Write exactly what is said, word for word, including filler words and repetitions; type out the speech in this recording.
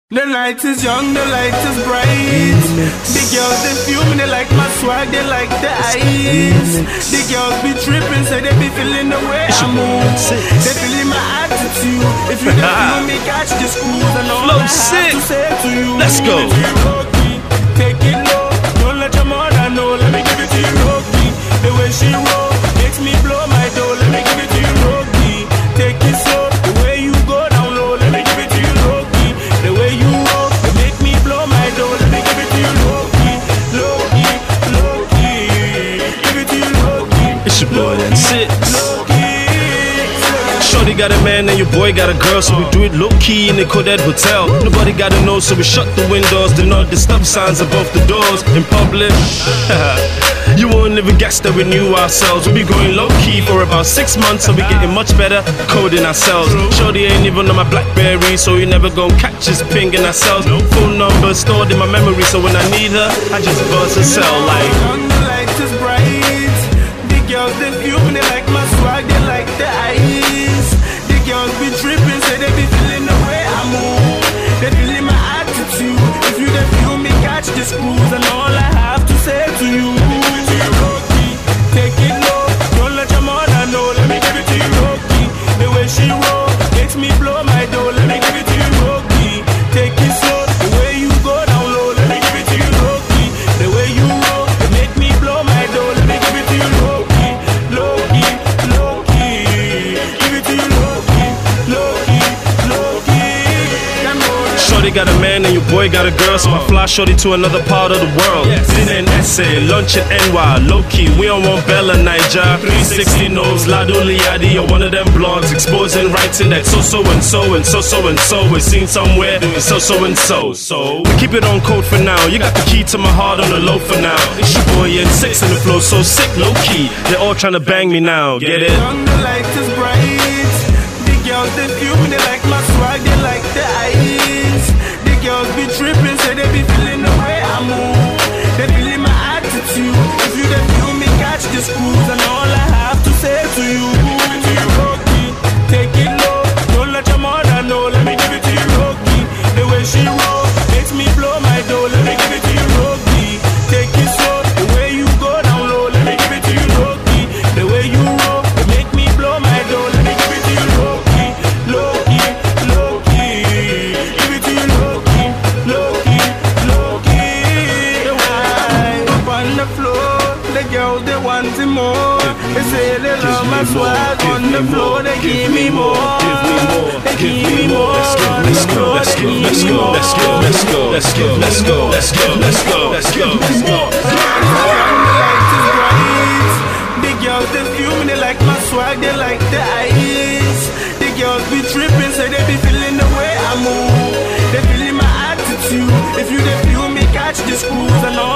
The light is young, the light is bright. The girls they feel me, they like my swag, they like the ice. The girls be tripping, say they be feeling the way I move. They feeling my attitude. If you don't feel me, catch the screws and all I have to say to you. Let's go. Take it low, don't let your mother know. Let me give it to you, Rocky. The way she roll makes me blow my dough. Let me give it to you, Rocky. Take it slow, the way you go down low. Let me give it to you, Rocky. The way you roll, it make me blow my dough. Let me give it to you, Loki, Loki, Loki. Give it to you, Loki. It's your boy, that's it. Loki. Shorty got a man and your boy got a girl, so we do it low-key in the Kodet Hotel. Nobody gotta know, so we shut the windows. Do not disturb signs above the doors. In public, you won't even guess that we knew ourselves. We be going low-key for about six months, so we getting much better coding ourselves. Shorty ain't even on my Blackberry, so you never gon' catch us pinging ourselves. Phone number stored in my memory, so when I need her, I just buzz her cell like. The light is bright. The girls they feel me, they like my swag, they like the ice. The girls be tripping, say they be feeling the way I move. They feeling my attitude. If you they feel me, catch the screws and all I have to say to you. Take it low, don't let your mother know. Let me give it to you, Rocky. The way she roll makes me blow my dough. Let me give it to you, Rocky. Take it slow, the way you go down low. Let me give it to you, Rocky. The way you roll, it make me blow my dough. Let me give it to you, Rocky, Loki, Loki. Give it to you, Loki, Loki, Loki. Shorty got a man and your boy got a girl, so I fly shorty to another part of the world. Dinner and essay, lunch at N Y, low-key, we on one Bella, Niger. three sixty knows, Lado Liadi, or one of them blogs exposing writing that so-so-and-so and so-so-and-so is seen somewhere doing so-so-and-so. So, we keep it on code for now, you got the key to my heart on the low for now. It's your boy and six in the flow, so sick, low-key, they're all trying to bang me now, get it? The light is bright. The girls they feel me, they like my swag, they like the ice. The girls be tripping, say they be feeling the way I move. They feeling my attitude. If you they feel me, catch the screws and all I have to say to you. To you, Rocky. Take it low, don't let your mother know. Let me give it to you, Rocky. The way she roll makes me blow my dough. Let me give it to you, Rocky. Take it slow, the way you go down low. Let me give it to you, Rocky. The way you roll, it make me blow my dough. Let me give it to you, Rocky, Loki, Loki. Give it to you, Loki, Loki, Loki. Up on the floor, the girls they want it more. They say they love my swag on the floor. They give me more. They give me more. Let's go, let's go, let's go, let's go, let's go, let's go, let's go, let's go, let's go, let's go, let's go. The girls they feel me, they like my swag, they like the ice. The girls be tripping, say they be feeling the way I move. They feeling my attitude. If you they feel me, catch the screws and all